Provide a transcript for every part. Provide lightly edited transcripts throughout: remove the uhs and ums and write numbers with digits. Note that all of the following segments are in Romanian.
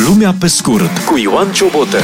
Lumea pe scurt cu Ioan Ciobotă.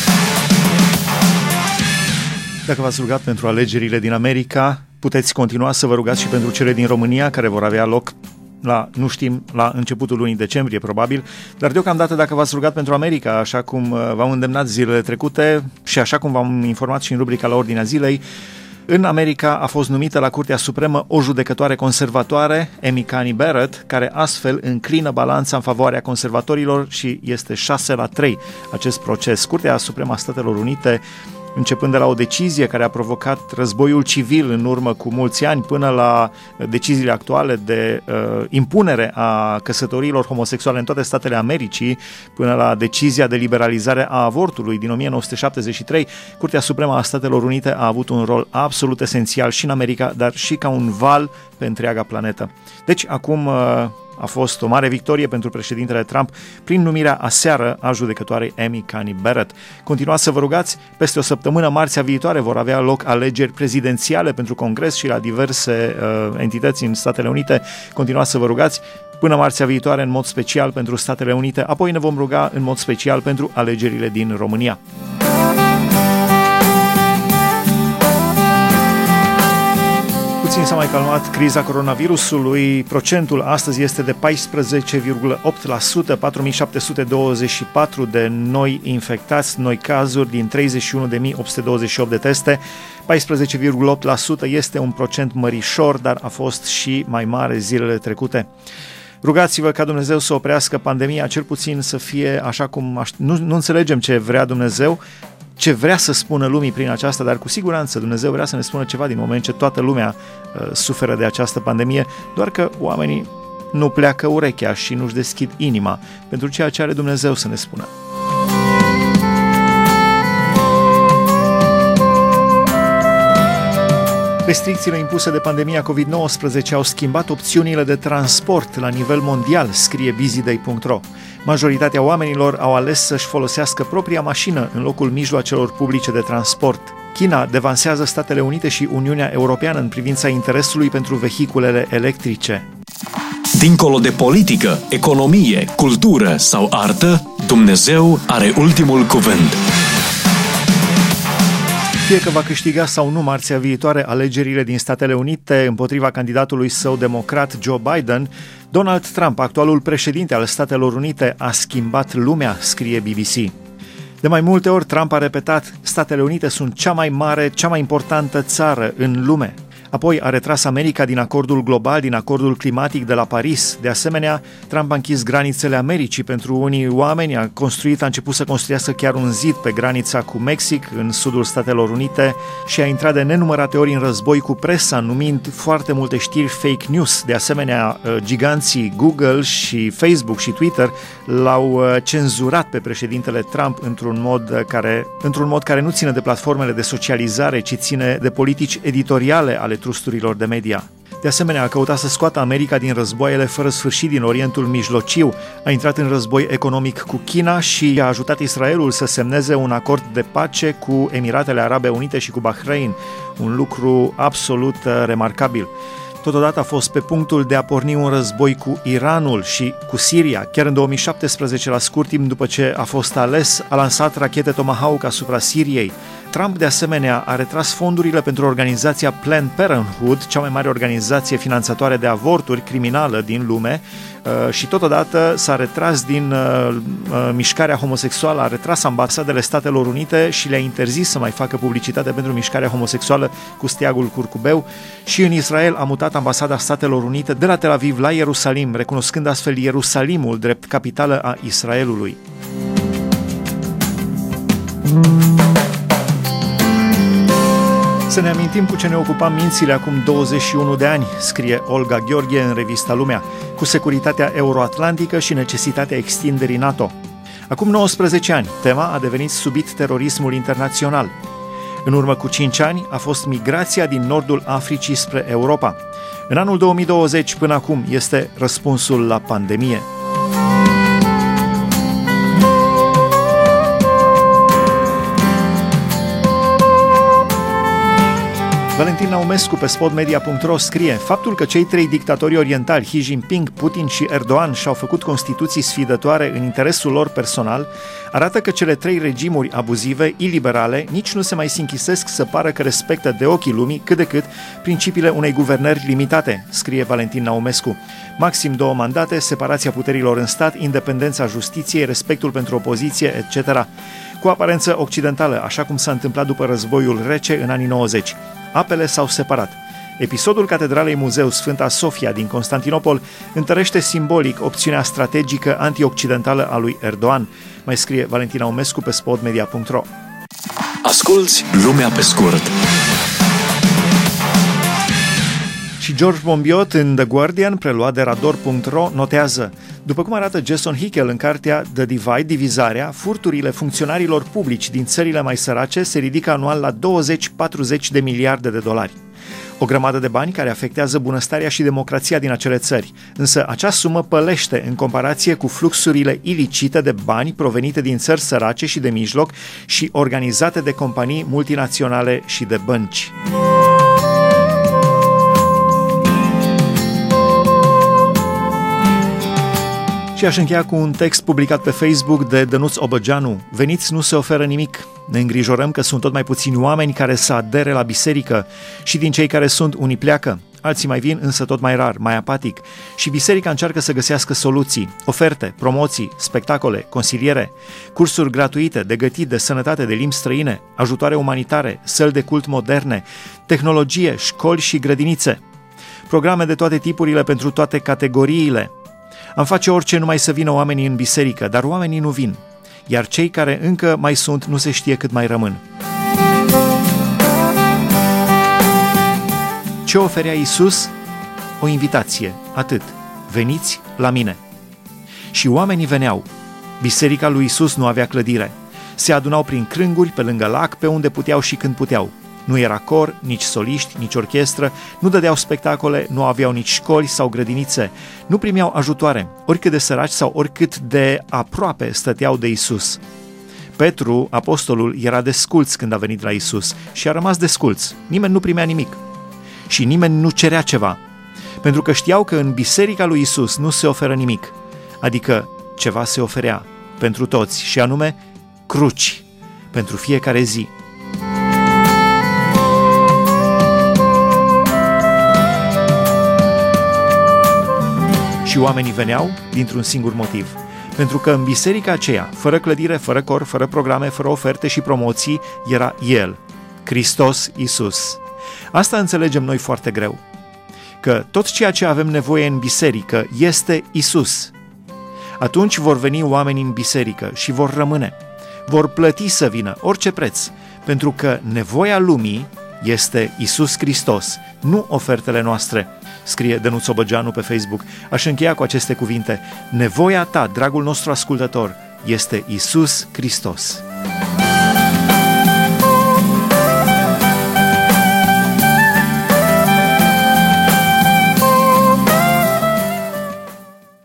Dacă v-ați rugat pentru alegerile din America, puteți continua să vă rugați și pentru cele din România, care vor avea loc la începutul lunii decembrie, probabil, dar deocamdată dacă v-ați rugat pentru America, așa cum v-am îndemnat zilele trecute și așa cum v-am informat și în rubrica la ordinea zilei, în America a fost numită la Curtea Supremă o judecătoare conservatoare, Amy Coney Barrett, care astfel înclină balanța în favoarea conservatorilor și este 6-3 acest proces. Curtea Supremă a Statelor Unite, începând de la o decizie care a provocat războiul civil în urmă cu mulți ani, până la deciziile actuale de impunere a căsătoriilor homosexuale în toate statele Americii, până la decizia de liberalizare a avortului din 1973, Curtea Supremă a Statelor Unite a avut un rol absolut esențial și în America, dar și ca un val pe întreaga planetă. Deci, acum a fost o mare victorie pentru președintele Trump prin numirea aseară a judecătoarei Amy Coney Barrett. Continuați să vă rugați, peste o săptămână, marțea viitoare, vor avea loc alegeri prezidențiale pentru Congres și la diverse entități în Statele Unite. Continuați să vă rugați până marțea viitoare în mod special pentru Statele Unite, apoi ne vom ruga în mod special pentru alegerile din România. Puțin s-a mai calmat criza coronavirusului, procentul astăzi este de 14,8%, 4724 de noi infectați, noi cazuri din 31.828 de teste, 14,8% este un procent mărișor, dar a fost și mai mare zilele trecute. Rugați-vă ca Dumnezeu să oprească pandemia, cel puțin să fie așa cum nu înțelegem ce vrea Dumnezeu, ce vrea să spună lumii prin aceasta, dar cu siguranță Dumnezeu vrea să ne spună ceva din moment ce toată lumea suferă de această pandemie, doar că oamenii nu pleacă urechea și nu-și deschid inima pentru ceea ce are Dumnezeu să ne spună. Restricțiile impuse de pandemia COVID-19 au schimbat opțiunile de transport la nivel mondial, scrie busyday.ro. Majoritatea oamenilor au ales să-și folosească propria mașină în locul mijloacelor publice de transport. China devansează Statele Unite și Uniunea Europeană în privința interesului pentru vehiculele electrice. Dincolo de politică, economie, cultură sau artă, Dumnezeu are ultimul cuvânt. Fie că va câștiga sau nu marțea viitoare alegerile din Statele Unite împotriva candidatului său democrat Joe Biden, Donald Trump, actualul președinte al Statelor Unite, a schimbat lumea, scrie BBC. De mai multe ori Trump a repetat: Statele Unite sunt cea mai mare, cea mai importantă țară în lume. Apoi a retras America din acordul global, din acordul climatic de la Paris. De asemenea, Trump a închis granițele Americii pentru unii oameni, a început să construiască chiar un zid pe granița cu Mexic, în sudul Statelor Unite, și a intrat de nenumărate ori în război cu presa, numind foarte multe știri fake news. De asemenea, giganții Google și Facebook și Twitter l-au cenzurat pe președintele Trump într-un mod care nu ține de platformele de socializare, ci ține de politici editoriale ale trusturilor de media. De asemenea, a căutat să scoată America din războaiele fără sfârșit din Orientul Mijlociu, a intrat în război economic cu China și a ajutat Israelul să semneze un acord de pace cu Emiratele Arabe Unite și cu Bahrain, un lucru absolut remarcabil. Totodată a fost pe punctul de a porni un război cu Iranul și cu Siria. Chiar în 2017, la scurt timp după ce a fost ales, a lansat rachete Tomahawk asupra Siriei. Trump, de asemenea, a retras fondurile pentru organizația Planned Parenthood, cea mai mare organizație finanțatoare de avorturi criminală din lume, și totodată s-a retras din mișcarea homosexuală, a retras ambasadele Statelor Unite și le-a interzis să mai facă publicitate pentru mișcarea homosexuală cu steagul curcubeu, și în Israel a mutat ambasada Statelor Unite de la Tel Aviv la Ierusalim, recunoscând astfel Ierusalimul drept capitală a Israelului. Să ne amintim cu ce ne ocupam mințile acum 21 de ani, scrie Olga Gheorghe în revista Lumea, cu securitatea euroatlantică și necesitatea extinderii NATO. Acum 19 ani, tema a devenit subit terorismul internațional. În urmă cu 5 ani a fost migrația din nordul Africii spre Europa. În anul 2020 până acum este răspunsul la pandemie. Valentin Valentin Naumescu pe spotmedia.ro scrie: faptul că cei trei dictatori orientali, Xi Jinping, Putin și Erdogan, și-au făcut constituții sfidătoare în interesul lor personal, arată că cele trei regimuri abuzive, iliberale, nici nu se mai sinchisesc să pară că respectă de ochii lumii cât de cât principiile unei guvernări limitate, scrie Valentin Naumescu. Maxim 2 mandate, separația puterilor în stat, independența justiției, respectul pentru opoziție, etc., cu aparență occidentală, așa cum s-a întâmplat după războiul rece în anii 90. Apele s-au separat. Episodul Catedralei Muzeu Sfânta Sofia din Constantinopol întărește simbolic opțiunea strategică anti-occidentală a lui Erdogan, mai scrie Valentin Naumescu pe spotmedia.ro. Asculți Lumea pe scurt. Și George Monbiot în The Guardian, preluat de Radar.ro, notează: după cum arată Jason Hickel în cartea The Divide, divizarea, furturile funcționarilor publici din țările mai sărace se ridică anual la 20-40 de miliarde de dolari. O grămadă de bani care afectează bunăstarea și democrația din acele țări, însă acea sumă pălește în comparație cu fluxurile ilicite de bani provenite din țări sărace și de mijloc și organizate de companii multinaționale și de bănci. Și aș încheia cu un text publicat pe Facebook de Dănuț Obăgeanu: veniți, nu se oferă nimic. Ne îngrijorăm că sunt tot mai puțini oameni care să adere la biserică și din cei care sunt, unii pleacă, alții mai vin, însă tot mai rar, mai apatic. Și biserica încearcă să găsească soluții, oferte, promoții, spectacole, consiliere, cursuri gratuite de gătit, de sănătate, de limbi străine, ajutoare umanitare, săli de cult moderne, tehnologie, școli și grădinițe, programe de toate tipurile pentru toate categoriile. Am face orice numai să vină oamenii în biserică, dar oamenii nu vin, iar cei care încă mai sunt nu se știe cât mai rămân. Ce oferea Iisus? O invitație, atât. Veniți la mine. Și oamenii veneau. Biserica lui Iisus nu avea clădire. Se adunau prin crânguri, pe lângă lac, pe unde puteau și când puteau. Nu era cor, nici soliști, nici orchestră, nu dădeau spectacole, nu aveau nici școli sau grădinițe, nu primeau ajutoare, oricât de săraci sau oricât de aproape stăteau de Iisus. Petru, apostolul, era desculț când a venit la Iisus și a rămas desculț. Nimeni nu primea nimic și nimeni nu cerea ceva, pentru că știau că în biserica lui Iisus nu se oferă nimic, adică ceva se oferea pentru toți, și anume cruci, pentru fiecare zi. Și oamenii veneau dintr-un singur motiv. Pentru că în biserica aceea, fără clădire, fără cor, fără programe, fără oferte și promoții, era El, Hristos Iisus. Asta înțelegem noi foarte greu. Că tot ceea ce avem nevoie în biserică este Iisus. Atunci vor veni oamenii în biserică și vor rămâne. Vor plăti să vină orice preț, pentru că nevoia lumii este Iisus Hristos, nu ofertele noastre, scrie Dănuț Obăgeanu pe Facebook. Aș încheia cu aceste cuvinte: nevoia ta, dragul nostru ascultător, este Iisus Hristos.